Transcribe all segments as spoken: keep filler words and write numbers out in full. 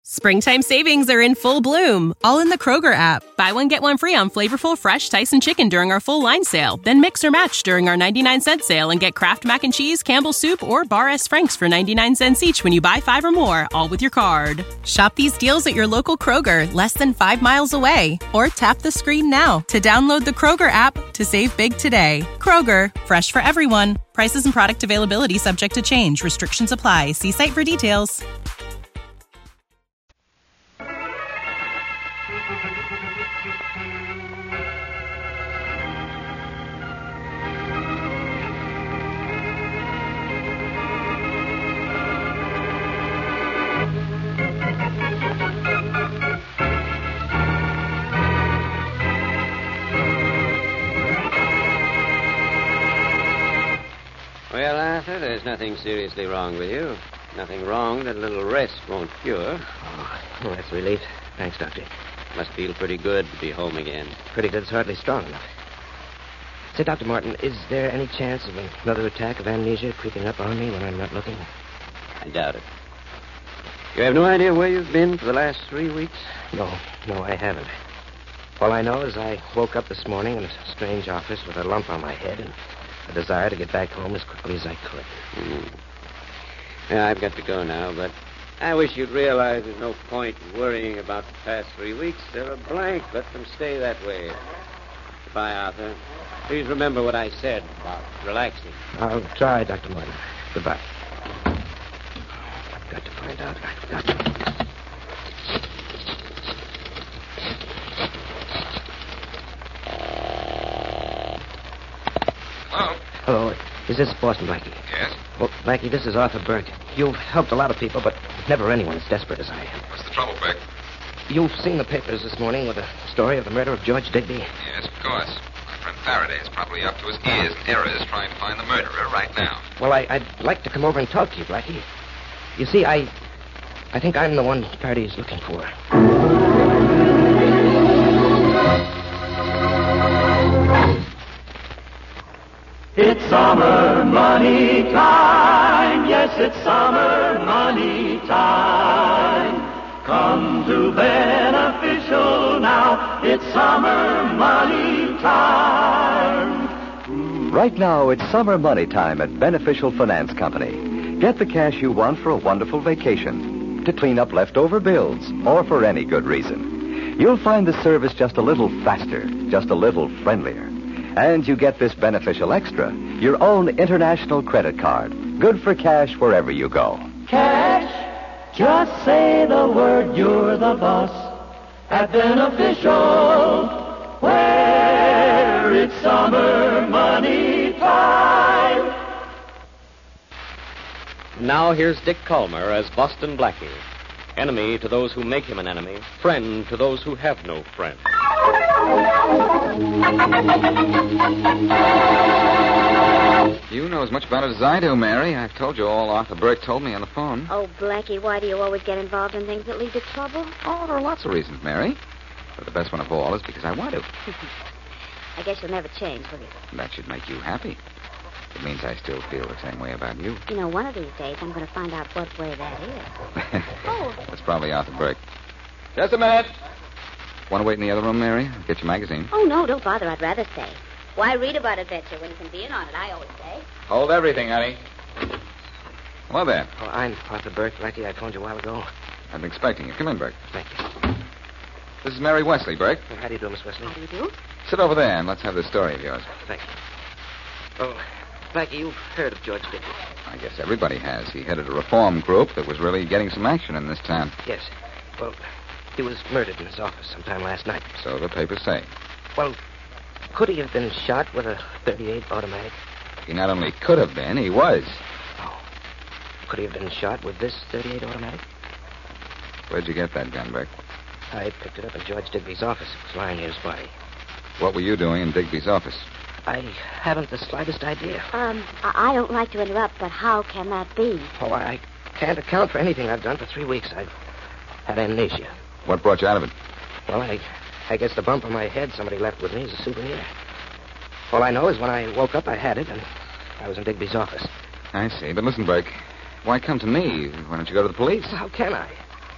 Springtime savings are in full bloom, all in the Kroger app. Buy one, get one free on flavorful, fresh Tyson chicken during our full line sale. Then mix or match during our ninety-nine cent sale and get Kraft Mac and Cheese, Campbell's Soup, or Bar S. Frank's for ninety-nine cents each when you buy five or more, all with your card. Shop these deals at your local Kroger, less than five miles away. Or tap the screen now to download the Kroger app to save big today. Kroger, fresh for everyone. Prices and product availability subject to change. Restrictions apply. See site for details. Well, Arthur, there's nothing seriously wrong with you. Nothing wrong that a little rest won't cure. Oh, well, that's a relief. Thanks, Doctor. Must feel pretty good to be home again. Pretty good's hardly strong enough. Say, Doctor Martin, is there any chance of another attack of amnesia creeping up on me when I'm not looking? I doubt it. You have no idea where you've been for the last three weeks? No, no, I haven't. All I know is I woke up this morning in a strange office with a lump on my head and a desire to get back home as quickly as I could. Mm. Yeah, I've got to go now, but I wish you'd realize there's no point in worrying about the past three weeks. They're a blank. Let them stay that way. Goodbye, Arthur. Please remember what I said about relaxing. I'll try, Doctor Martin. Goodbye. I've got to find out. I've got to... Hello? Hello. Is this Boston Blackie? Yes? Well, Blackie, this is Arthur Burke. You've helped a lot of people, but never anyone as desperate as I am. What's the trouble, Burke? You've seen the papers this morning with the story of the murder of George Digby? Yes, of course. My friend Faraday is probably up to his ears in errors trying to find the murderer right now. Well, I, I'd like to come over and talk to you, Blackie. You see, I... I think I'm the one Faraday's looking for. It's summer money time. Yes, it's summer money time. Come to Beneficial now. It's summer money time. Right now, it's summer money time at Beneficial Finance Company. Get the cash you want for a wonderful vacation, to clean up leftover bills, or for any good reason. You'll find the service just a little faster, just a little friendlier. And you get this Beneficial Extra, your own international credit card. Good for cash wherever you go. Cash? Just say the word, you're the boss. At Beneficial, where it's summer money time. Now here's Dick Calmer as Boston Blackie. Enemy to those who make him an enemy. Friend to those who have no friend. You know as much about it as I do, Mary. I've told you all Arthur Burke told me on the phone. Oh, Blackie, why do you always get involved in things that lead to trouble? Oh, there are lots of reasons, Mary. But the best one of all is because I want to. I guess you'll never change, will you? That should make you happy. It means I still feel the same way about you. You know, one of these days I'm going to find out what way that is. Oh. That's probably Arthur Burke. Just a minute. Want to wait in the other room, Mary? I'll get your magazine. Oh, no, don't bother. I'd rather stay. Why read about adventure when you can be in on it, I always say. Hold everything, honey. Hello there. Oh, I'm Arthur Burke, Blackie. I phoned you a while ago. I've been expecting you. Come in, Burke. Thank you. This is Mary Wesley, Burke. Well, how do you do, Miss Wesley? How do you do? Sit over there and let's have this story of yours. Thank you. Oh, Blackie, you've heard of George Digby. I guess everybody has. He headed a reform group that was really getting some action in this town. Yes. Well, he was murdered in his office sometime last night. So the papers say. Well, could he have been shot with a thirty-eight automatic? He not only could have been, he was. Oh. Could he have been shot with this thirty-eight automatic? Where'd you get that gun, Burke? I picked it up in George Digby's office. It was lying near his body. What were you doing in Digby's office? I haven't the slightest idea. Um, I, I don't like to interrupt, but how can that be? Oh, I can't account for anything I've done for three weeks. I've had amnesia. What brought you out of it? Well, I, I guess the bump on my head somebody left with me as a souvenir. All I know is when I woke up, I had it, and I was in Digby's office. I see. But listen, Burke, why come to me? Why don't you go to the police? How can I?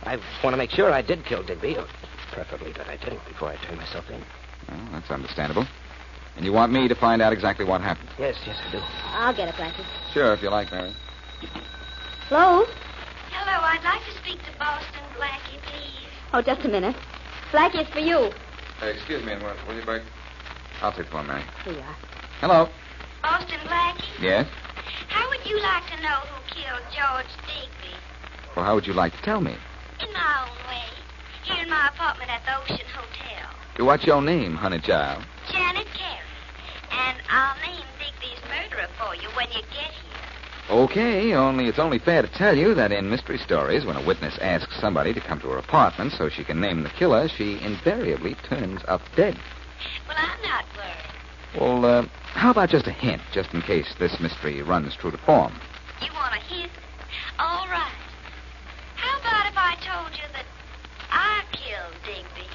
I want to make sure I did kill Digby, or preferably that I didn't before I turn myself in. Well, that's understandable. And you want me to find out exactly what happened? Yes, yes, I do. I'll get it, Blackie. Sure, if you like, Mary. Flo? Hello, I'd like to speak to Boston Blackie, please. Oh, just a minute. Blackie, it's for you. Uh, excuse me, will you, Bert? I'll take the phone, Mary. Here you are. Hello. Boston Blackie? Yes? How would you like to know who killed George Digby? Well, how would you like to tell me? In my own way. Here in my apartment at the Ocean Hotel. What's your name, honey child? Janet Carey. And I'll name Digby's murderer for you when you get here. Okay, only it's only fair to tell you that in mystery stories, when a witness asks somebody to come to her apartment so she can name the killer, she invariably turns up dead. Well, I'm not worried. Well, uh, how about just a hint, just in case this mystery runs true to form? You want a hint? All right. How about if I told you that I killed Digby?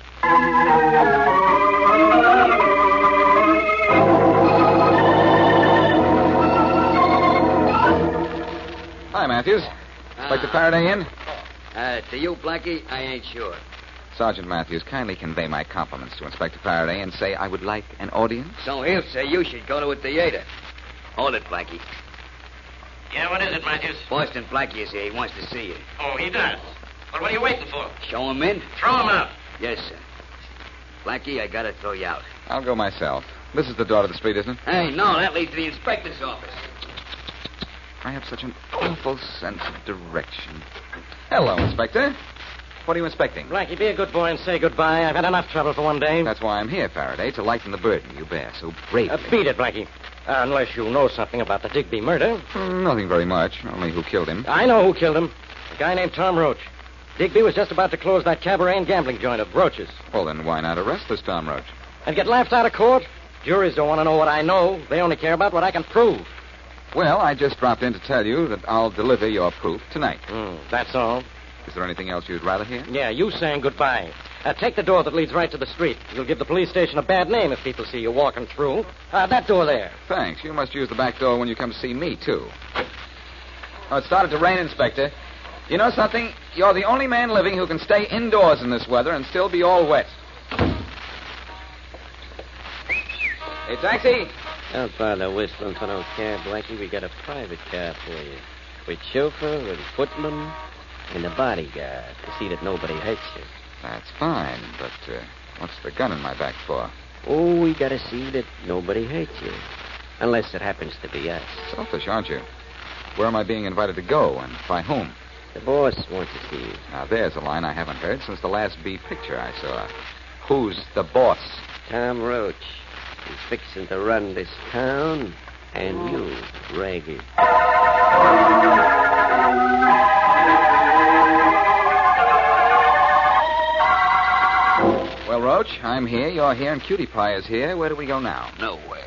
Hi, Matthews. Inspector Faraday in? Uh, to you, Blackie, I ain't sure. Sergeant Matthews, kindly convey my compliments to Inspector Faraday and say I would like an audience. So he'll say you should go to a theater. Hold it, Blackie. Yeah, what is it, Matthews? Boston Blackie is here. He wants to see you. Oh, he does. Well, what are you waiting for? Show him in? Throw him out. Yes, sir. Blackie, I gotta throw you out. I'll go myself. This is the door to the street, isn't it? Hey, no, that leads to the inspector's office. I have such an awful sense of direction. Hello, Inspector. What are you inspecting? Blackie, be a good boy and say goodbye. I've had enough trouble for one day. That's why I'm here, Faraday, to lighten the burden you bear so bravely. Uh, beat it, Blackie. Uh, unless you know something about the Digby murder. Mm, nothing very much, only who killed him. I know who killed him. A guy named Tom Roach. Digby was just about to close that cabaret and gambling joint of Roach's. Well, then why not arrest this Tom Roach? And get laughed out of court? Juries don't want to know what I know. They only care about what I can prove. Well, I just dropped in to tell you that I'll deliver your proof tonight. Mm, that's all. Is there anything else you'd rather hear? Yeah, you saying goodbye. Uh, take the door that leads right to the street. You'll give the police station a bad name if people see you walking through. Uh, that door there. Thanks. You must use the back door when you come to see me, too. Oh, it started to rain, Inspector. You know something? You're the only man living who can stay indoors in this weather and still be all wet. Hey, taxi! Don't bother whistling for no cab, Blackie. We got a private car for you. With chauffeur, with footman, and a bodyguard to see that nobody hurts you. That's fine, but uh, what's the gun in my back for? Oh, we gotta see that nobody hurts you. Unless it happens to be us. Selfish, aren't you? Where am I being invited to go, and by whom? The boss wants to see you. Now, there's a line I haven't heard since the last B picture I saw. Who's the boss? Tom Roach. He's fixing to run this town, and you, Ragged. Well, Roach, I'm here, you're here, and Cutie Pie is here. Where do we go now? Nowhere.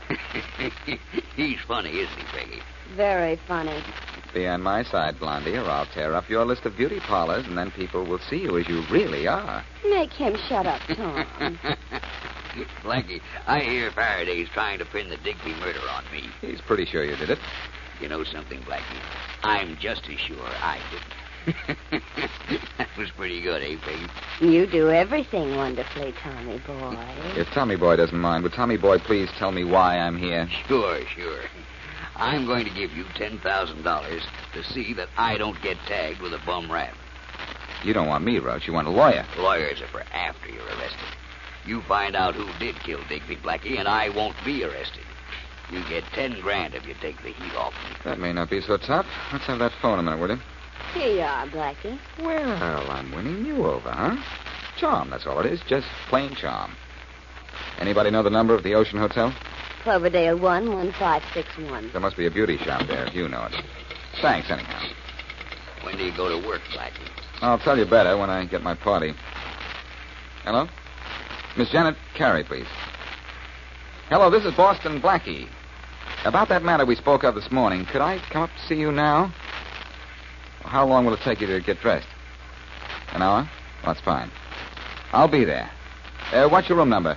He's funny, isn't he, Peggy? Very funny. Be on my side, Blondie, or I'll tear up your list of beauty parlors, and then people will see you as you really are. Make him shut up, Tom. Blackie, I hear Faraday's trying to pin the Digby murder on me. He's pretty sure you did it. You know something, Blackie? I'm just as sure I didn't. That was pretty good, eh, Peggy? You do everything wonderfully, Tommy boy. If Tommy Boy doesn't mind, would Tommy Boy please tell me why I'm here? Sure, sure. I'm going to give you ten thousand dollars to see that I don't get tagged with a bum rap. You don't want me, Roach. You want a lawyer. Lawyers are for after you're arrested. You find out who did kill Digby, Blackie, and I won't be arrested. You get ten grand if you take the heat off me. That may not be so tough. Let's have that phone a minute, will you? Here you are, Blackie. Well, I'm winning you over, huh? Charm, that's all it is. Just plain charm. Anybody know the number of the Ocean Hotel? Cloverdale one one five six one. There must be a beauty shop there if you know it. Thanks, anyhow. When do you go to work, Blackie? I'll tell you better when I get my party. Hello? Miss Janet Carey, please. Hello, this is Boston Blackie. About that matter we spoke of this morning, could I come up to see you now? How long will it take you to get dressed? An hour? Well, that's fine. I'll be there. Uh, what's your room number?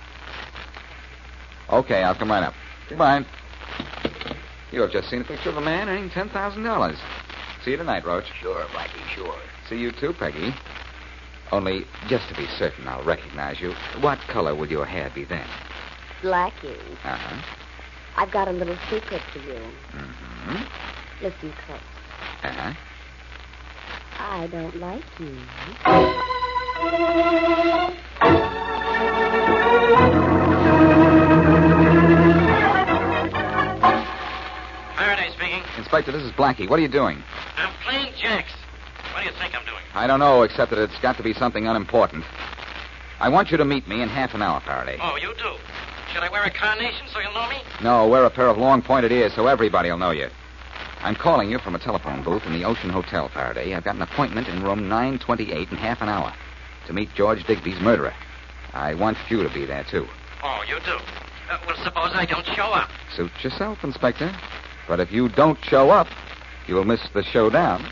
Okay, I'll come right up. Goodbye. You have just seen a picture of a man earning ten thousand dollars. See you tonight, Roach. Sure, Blackie, sure. see you too, Peggy. Only, just to be certain I'll recognize you, what color will your hair be then? Blackie. Uh-huh. I've got a little secret for you. Mm-hmm. Listen close. Uh-huh. I don't like you. Faraday speaking. Inspector, this is Blackie. What are you doing? I'm playing jacks. What do you think I'm doing? I don't know, except that it's got to be something unimportant. I want you to meet me in half an hour, Faraday. Oh, you do? Should I wear a carnation so you'll know me? No, wear a pair of long-pointed ears so everybody will know you. I'm calling you from a telephone booth in the Ocean Hotel, Faraday. I've got an appointment in room nine twenty-eight in half an hour to meet George Digby's murderer. I want you to be there, too. Oh, you do? Uh, well, suppose I don't show up. Suit yourself, Inspector. But if you don't show up, you'll miss the showdown.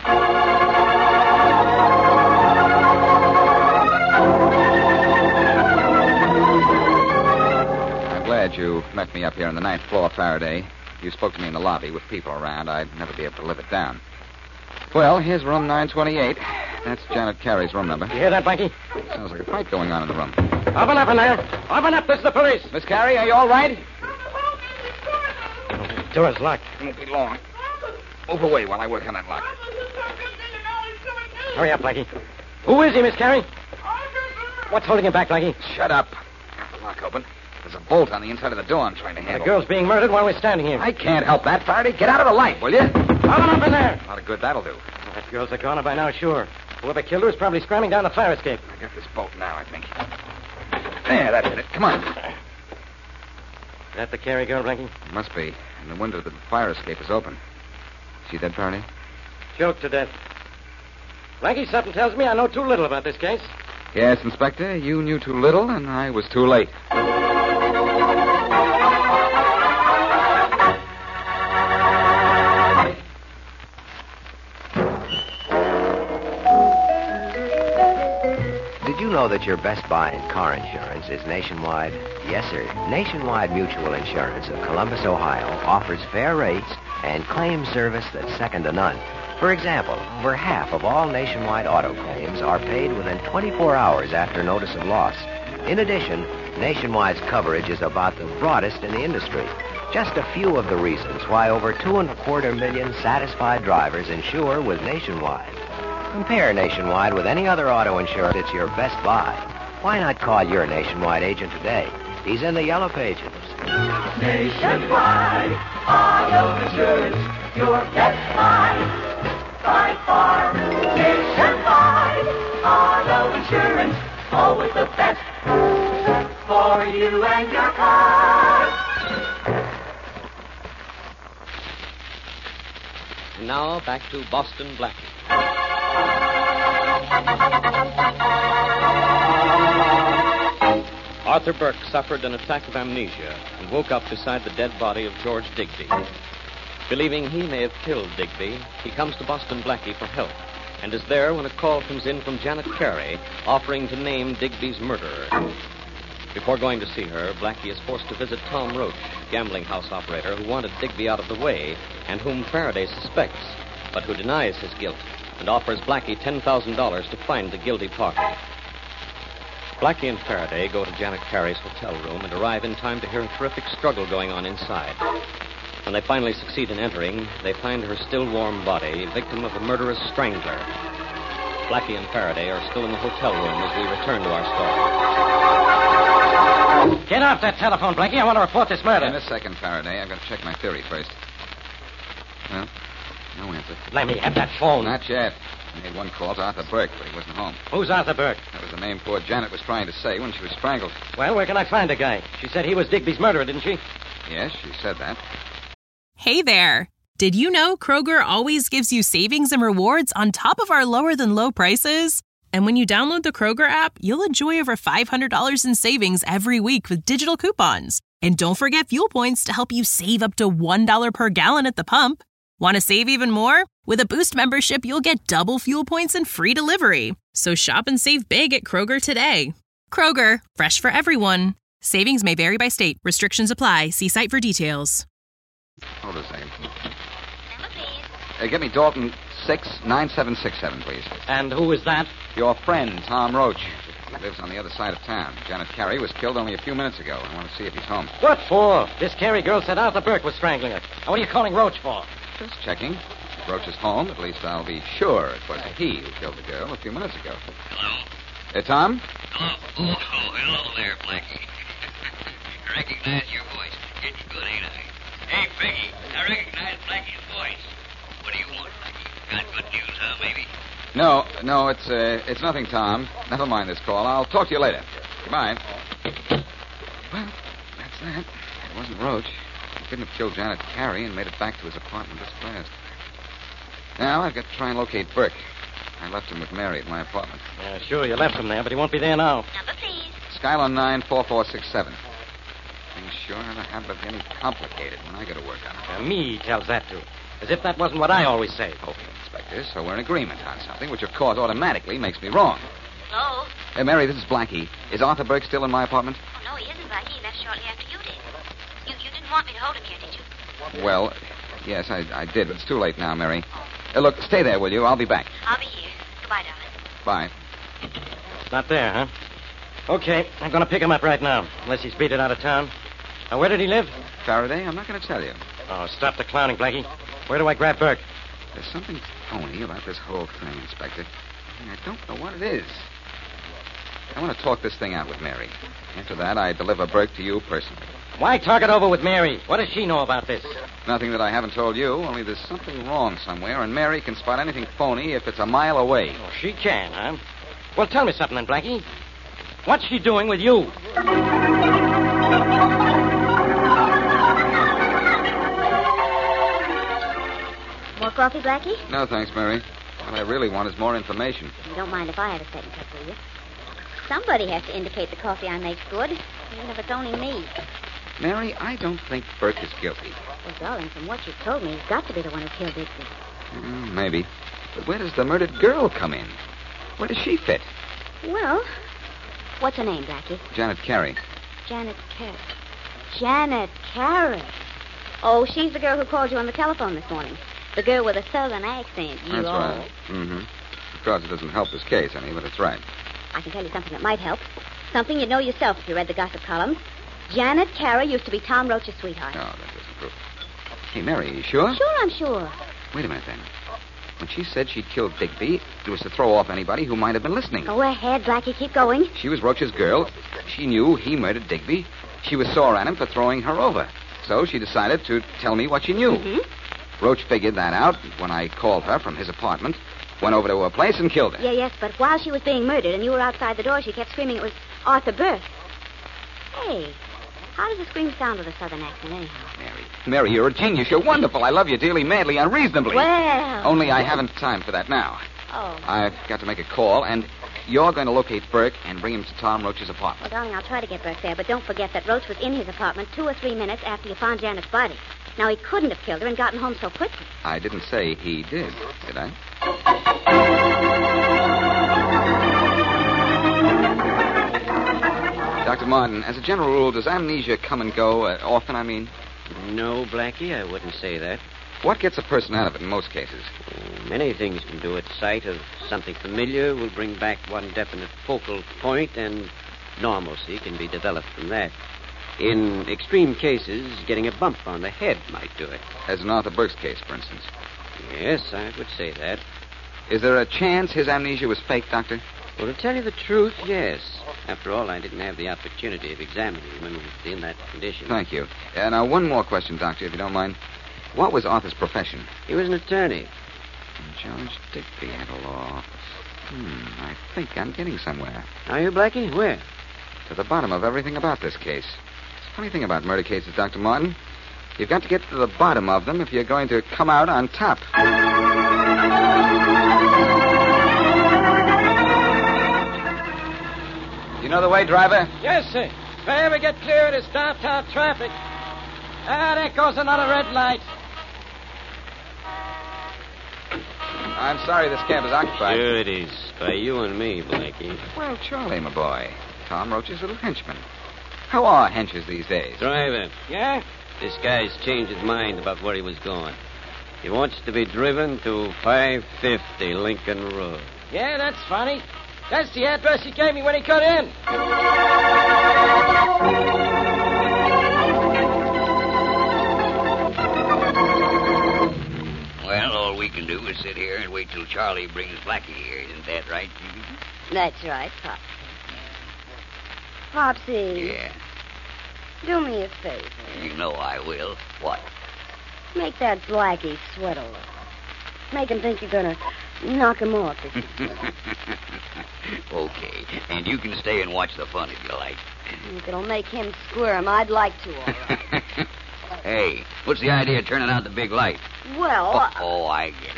I'm glad you met me up here on the ninth floor, Faraday. You spoke to me in the lobby with people around. I'd never be able to live it down. Well, here's room nine twenty-eight. That's Janet Carey's room number. You hear that, Blackie? Sounds like a fight going on in the room. Open up in there. Open up. This is the police. Miss Carey, are you all right? The door's locked. It won't be long. Move away while I work on that lock. Hurry up, Blackie. Who is he, Miss Carey? What's holding him back, Blackie? Shut up. Got the lock open. There's a bolt on the inside of the door I'm trying to handle. The girl's being murdered while we're standing here. I can't help that, Faraday. Get out of the light, will you? Open up in there. A lot of good that'll do. Well, that girl's a goner by now, sure. Whoever killed her is probably scrambling down the fire escape. I got this bolt now, I think. There, that did it. Come on. Is that the Carey girl, Blackie? It must be. And the window to the fire escape is open. She dead, Faraday? Choked to death. Blackie, something tells me I know too little about this case. Yes, Inspector. You knew too little, and I was too late. Did you know that your best buy in car insurance is Nationwide? Yes, sir. Nationwide Mutual Insurance of Columbus, Ohio offers fair rates and claim service that's second to none. For example, over half of all nationwide auto claims are paid within twenty-four hours after notice of loss. In addition, Nationwide's coverage is about the broadest in the industry. Just a few of the reasons why over two and a quarter million satisfied drivers insure with Nationwide. Compare Nationwide with any other auto insurance. It's your best buy. Why not call your Nationwide agent today? He's in the yellow pages. Nationwide auto insurance, your best buy by far. Nationwide auto insurance, always the best for you and your car. And now back to Boston Blackie. Arthur Burke suffered an attack of amnesia and woke up beside the dead body of George Digby. Believing he may have killed Digby, he comes to Boston Blackie for help and is there when a call comes in from Janet Carey offering to name Digby's murderer. Before going to see her, Blackie is forced to visit Tom Roach, gambling house operator who wanted Digby out of the way and whom Faraday suspects, but who denies his guilt and offers Blackie ten thousand dollars to find the guilty party. Blackie and Faraday go to Janet Carey's hotel room and arrive in time to hear a terrific struggle going on inside. When they finally succeed in entering, they find her still warm body, victim of a murderous strangler. Blackie and Faraday are still in the hotel room as we return to our story. Get off that telephone, Blackie. I want to report this murder. In a second, Faraday. I've got to check my theory first. Well, no answer. Let me have that phone. Not yet. I made one call to Arthur Burke, but he wasn't home. Who's Arthur Burke? That was the name poor Janet was trying to say when she was strangled. Well, where can I find the guy? She said he was Digby's murderer, didn't she? Yes, she said that. Hey there. Did you know Kroger always gives you savings and rewards on top of our lower-than-low prices? And when you download the Kroger app, you'll enjoy over five hundred dollars in savings every week with digital coupons. And don't forget fuel points to help you save up to one dollar per gallon at the pump. Want to save even more? With a Boost membership, you'll get double fuel points and free delivery. So shop and save big at Kroger today. Kroger, fresh for everyone. Savings may vary by state. Restrictions apply. See site for details. Hold a second. Hey, get me Dalton six nine seven six seven, please. And who is that? Your friend, Tom Roach. He lives on the other side of town. Janet Carey was killed only a few minutes ago. I want to see if he's home. What for? This Carey girl said Arthur Burke was strangling her. Now, what are you calling Roach for? Just checking. If Roach is home, at least I'll be sure it was he who killed the girl a few minutes ago. Hello? Hey, Tom? Hello? Oh, oh, hello there, Blackie. Recognize your voice. Getting good, ain't I? Hey, Peggy, I recognize Blackie's voice. What do you want, Blackie? Got good news, huh, maybe? No, no, it's uh, it's nothing, Tom. Never mind this call. I'll talk to you later. Goodbye. Well, that's that. It wasn't Roach. He couldn't have killed Janet Carey and made it back to his apartment this fast. Now I've got to try and locate Burke. I left him with Mary at my apartment. Yeah, sure, you left him there, but he won't be there now. Number, please. Skyline nine four four six seven. Things sure have a habit of getting complicated when I go to work on it. Uh, me tells that to. As if that wasn't what I always say. Okay, Inspector, so we're in agreement on something, which of course automatically makes me wrong. Hello? Hey, Mary, this is Blackie. Is Arthur Burke still in my apartment? Oh, no, he isn't, Blackie. He left shortly after you did. You, you didn't want me to hold him here, did you? Well, yes, I, I did, but it's too late now, Mary. Uh, look, stay there, will you? I'll be back. I'll be here. Goodbye, darling. Bye. Not there, huh? Okay, I'm going to pick him up right now, unless he's beat it out of town. Now, where did he live? Faraday? I'm not going to tell you. Oh, stop the clowning, Blackie. Where do I grab Burke? There's something phony about this whole thing, Inspector. I don't know what it is. I want to talk this thing out with Mary. After that, I deliver Burke to you personally. Why talk it over with Mary? What does she know about this? Nothing that I haven't told you, only there's something wrong somewhere, and Mary can spot anything phony if it's a mile away. Oh, she can, huh? Well, tell me something then, Blackie. What's she doing with you? More coffee, Blackie? No, thanks, Mary. What I really want is more information. You don't mind if I have a second cup, will you? Somebody has to indicate the coffee I make's good, even if it's only me. Mary, I don't think Burke is guilty. Well, darling, from what you've told me, he's got to be the one who killed Dixie. Mm, maybe. But where does the murdered girl come in? Where does she fit? Well, what's her name, Blackie? Janet Carey. Janet Carey. Janet Carey. Oh, she's the girl who called you on the telephone this morning. The girl with a southern accent. You That's all... right. Mm-hmm. Of course, it doesn't help this case any, but it's right. I can tell you something that might help. Something you'd know yourself if you read the gossip columns. Janet Carey used to be Tom Roach's sweetheart. No, that doesn't prove it. Hey, Mary, you sure? Sure, I'm sure. Wait a minute, then. When she said she'd killed Digby, it was to throw off anybody who might have been listening. Go ahead, Blackie. Keep going. She was Roach's girl. She knew he murdered Digby. She was sore at him for throwing her over. So she decided to tell me what she knew. Mm-hmm. Roach figured that out when I called her from his apartment, went over to her place and killed her. Yeah, yes, but while she was being murdered and you were outside the door, she kept screaming it was Arthur Burke. Hey, how does the scream sound with a southern accent anyhow? Mary. Mary, you're a genius. You're wonderful. I love you dearly, madly, unreasonably. Well... Only I haven't time for that now. Oh. I've got to make a call, and you're going to locate Burke and bring him to Tom Roach's apartment. Well, darling, I'll try to get Burke there, but don't forget that Roach was in his apartment two or three minutes after you found Janet's body. Now, he couldn't have killed her and gotten home so quickly. I didn't say he did, did I? Doctor Martin, as a general rule, does amnesia come and go uh, often, I mean? No, Blackie, I wouldn't say that. What gets a person out of it in most cases? Uh, many things can do it. Sight of something familiar will bring back one definite focal point, and normalcy can be developed from that. In extreme cases, getting a bump on the head might do it. As in Arthur Burke's case, for instance. Yes, I would say that. Is there a chance his amnesia was fake, Doctor? Well, to tell you the truth, yes. After all, I didn't have the opportunity of examining him when he was in that condition. Thank you. Uh, now, one more question, Doctor, if you don't mind. What was Arthur's profession? He was an attorney. George Digby had a law office. Hmm, I think I'm getting somewhere. Are you, Blackie? Where? To the bottom of everything about this case. It's a funny thing about murder cases, Doctor Martin. You've got to get to the bottom of them if you're going to come out on top. You know the way, driver? Yes, sir. If I ever get clear of this downtown traffic. Ah, there goes another red light. I'm sorry this cab is occupied. Sure it is. By you and me, Blackie. Well, Charlie, my boy. Tom Roach's little henchman. How are henches these days? Driver. Yeah? This guy's changed his mind about where he was going. He wants to be driven to five fifty Lincoln Road. Yeah, that's funny. That's the address he gave me when he cut in. Well, all we can do is sit here and wait till Charlie brings Blackie here. Isn't that right, Judy? That's right, Pop. Popsy. Yeah. Do me a favor. You know I will. What? Make that Blackie sweat a little. Make him think you're going to knock him off. Okay. And you can stay and watch the fun if you like. If it'll make him squirm, I'd like to, all right. Hey, what's the idea of turning out the big light? Well... Oh, oh I get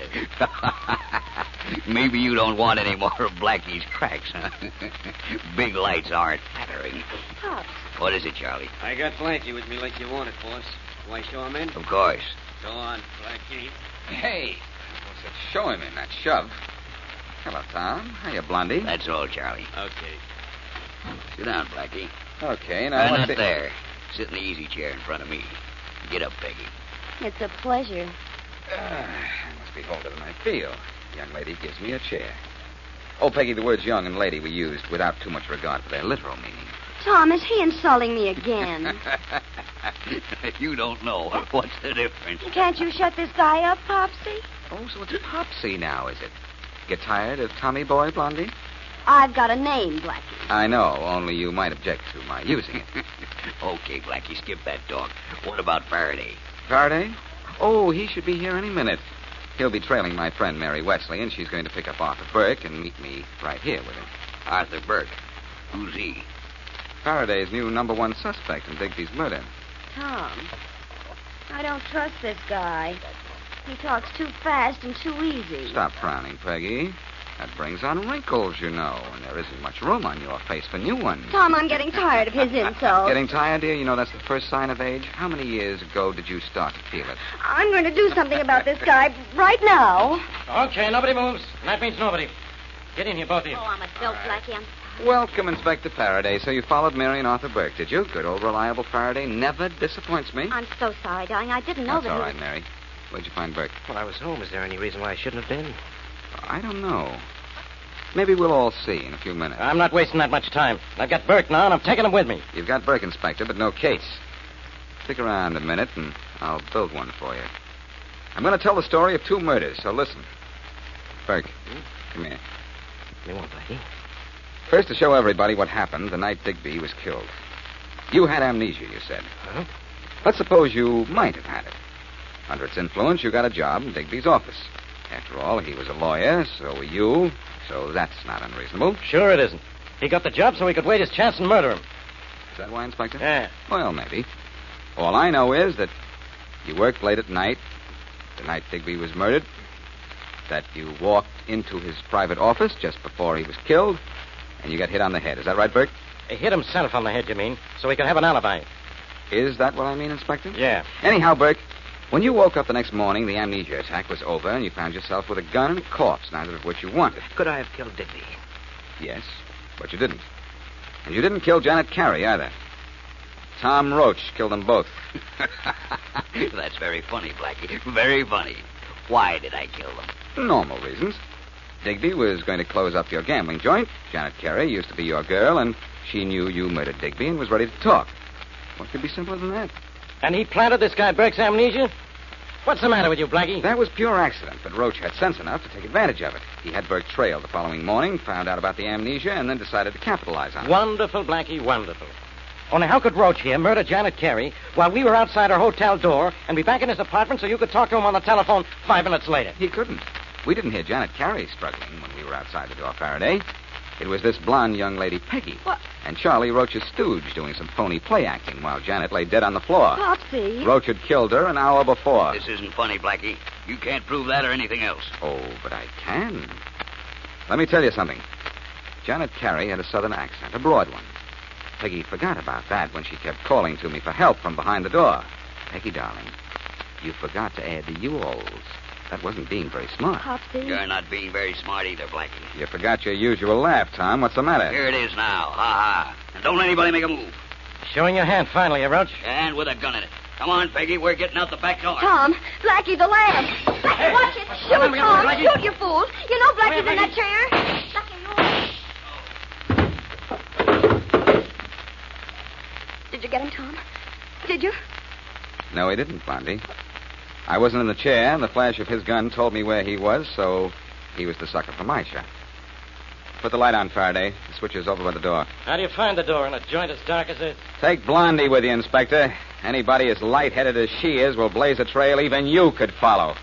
it. Maybe you don't want any more of Blackie's cracks, huh? Big lights aren't flattering. Pops. What is it, Charlie? I got Blackie with me like you wanted, boss. Do I show him in? Of course. Go on, Blackie. Hey, what's that? Show him in, that shove. Hello, Tom. Hiya, Blondie. That's all, Charlie. Okay. Sit down, Blackie. Okay, now... Uh, what's not the... there. Sit in the easy chair in front of me. Get up, Peggy. It's a pleasure. Uh, I must be older than I feel. The young lady gives me a chair. Oh, Peggy, the words young and lady were used without too much regard for their literal meaning. Tom, is he insulting me again? You don't know. What's the difference? Can't you shut this guy up, Popsy? Oh, so it's Popsy now, is it? Get tired of Tommy Boy, Blondie? I've got a name, Blackie. I know, only you might object to my using it. Okay, Blackie, skip that talk. What about Faraday? Faraday? Oh, he should be here any minute. He'll be trailing my friend Mary Wesley, and she's going to pick up Arthur Burke and meet me right here with him. Arthur Burke? Who's he? Faraday's new number one suspect in Digby's murder. Tom, I don't trust this guy. He talks too fast and too easy. Stop frowning, Peggy. That brings on wrinkles, you know, and there isn't much room on your face for new ones. Tom, I'm getting tired of his insults. Getting tired, dear? You know that's the first sign of age. How many years ago did you start to feel it? I'm going to do something about this guy right now. Okay, nobody moves. That means nobody. Get in here, both of you. Oh, I'm a dope, Blackie. I'm... Welcome, Inspector Faraday. So you followed Mary and Arthur Burke, did you? Good old reliable Faraday. Never disappoints me. I'm so sorry, darling. I didn't know That's that all he right, was... Mary. Where'd you find Burke? Well, I was home. Is there any reason why I shouldn't have been? I don't know. Maybe we'll all see in a few minutes. I'm not wasting that much time. I've got Burke now, and I'm taking him with me. You've got Burke, Inspector, but no case. Stick around a minute, and I'll build one for you. I'm going to tell the story of two murders, so listen. Burke, hmm? Come here. Me want, Blackie. First, to show everybody what happened the night Digby was killed. You had amnesia, you said. Huh? Let's suppose you might have had it. Under its influence, you got a job in Digby's office. After all, he was a lawyer, so were you, so that's not unreasonable. Sure it isn't. He got the job so he could wait his chance and murder him. Is that why, Inspector? Yeah. Well, maybe. All I know is that you worked late at night, the night Digby was murdered, that you walked into his private office just before he was killed, and you got hit on the head. Is that right, Burke? He hit himself on the head, you mean, so he could have an alibi. Is that what I mean, Inspector? Yeah. Anyhow, Burke, when you woke up the next morning, the amnesia attack was over, and you found yourself with a gun and a corpse, neither of which you wanted. Could I have killed Digby? Yes, but you didn't. And you didn't kill Janet Carey, either. Tom Roach killed them both. That's very funny, Blackie. Very funny. Why did I kill them? Normal reasons. Digby was going to close up your gambling joint. Janet Carey used to be your girl, and she knew you murdered Digby and was ready to talk. What could be simpler than that? And he planted this guy Burke's amnesia? What's the matter with you, Blackie? That was pure accident, but Roach had sense enough to take advantage of it. He had Burke trailed the following morning, found out about the amnesia, and then decided to capitalize on it. Wonderful, Blackie, wonderful. Only how could Roach here murder Janet Carey while we were outside her hotel door and be back in his apartment so you could talk to him on the telephone five minutes later? He couldn't. We didn't hear Janet Carey struggling when we were outside the door, Faraday. It was this blonde young lady, Peggy. What? And Charlie Roach's stooge doing some phony play acting while Janet lay dead on the floor. Popsy. Roach had killed her an hour before. This isn't funny, Blackie. You can't prove that or anything else. Oh, but I can. Let me tell you something. Janet Carey had a southern accent, a broad one. Peggy forgot about that when she kept calling to me for help from behind the door. Peggy, darling, you forgot to add the you-alls. That wasn't being very smart. Popsy. You're not being very smart either, Blackie. You forgot your usual laugh, Tom. What's the matter? Here it is now. Ha ha. And don't let anybody make a move. Showing your hand finally, eh, Roach? And with a gun in it. Come on, Peggy. We're getting out the back door. Tom, Blackie, the lamb. Blackie, watch it. Shoot, Come here, Tom. Blackie. Shoot, you fools. You know Blackie's Come here, in that chair. Blackie, no. Did you get him, Tom? Did you? No, he didn't, Blondie. I wasn't in the chair, and the flash of his gun told me where he was, so he was the sucker for my shot. Put the light on, Faraday. The switch is over by the door. How do you find the door in a joint as dark as this? Take Blondie with you, Inspector. Anybody as light-headed as she is will blaze a trail even you could follow.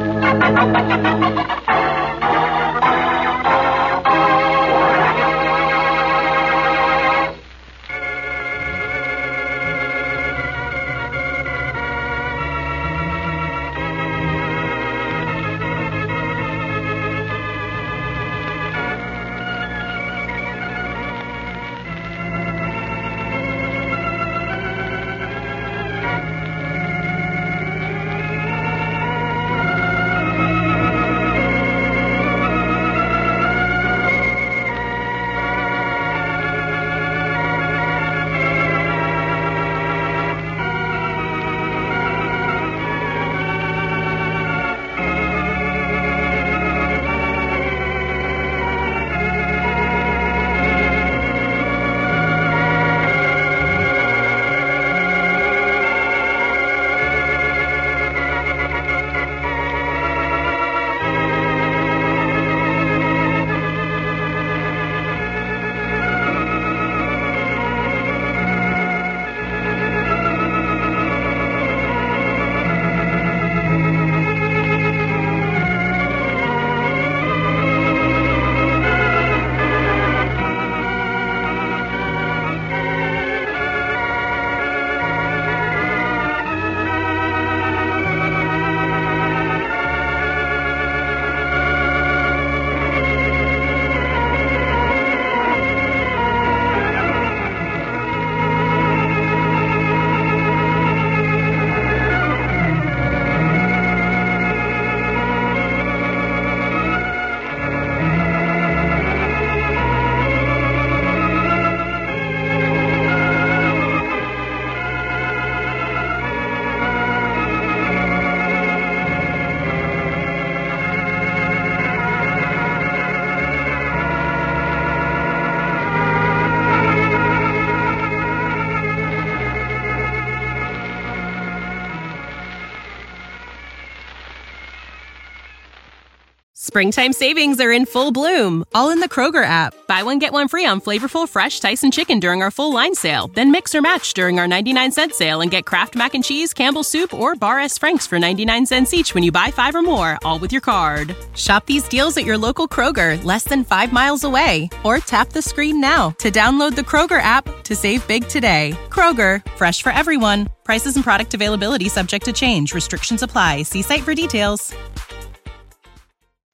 Springtime savings are in full bloom, all in the Kroger app. Buy one, get one free on flavorful, fresh Tyson chicken during our full line sale. Then mix or match during our ninety-nine cent sale and get Kraft Mac and Cheese, Campbell's Soup, or Bar S. Frank's for ninety-nine cents each when you buy five or more, all with your card. Shop these deals at your local Kroger, less than five miles away. Or tap the screen now to download the Kroger app to save big today. Kroger, fresh for everyone. Prices and product availability subject to change. Restrictions apply. See site for details.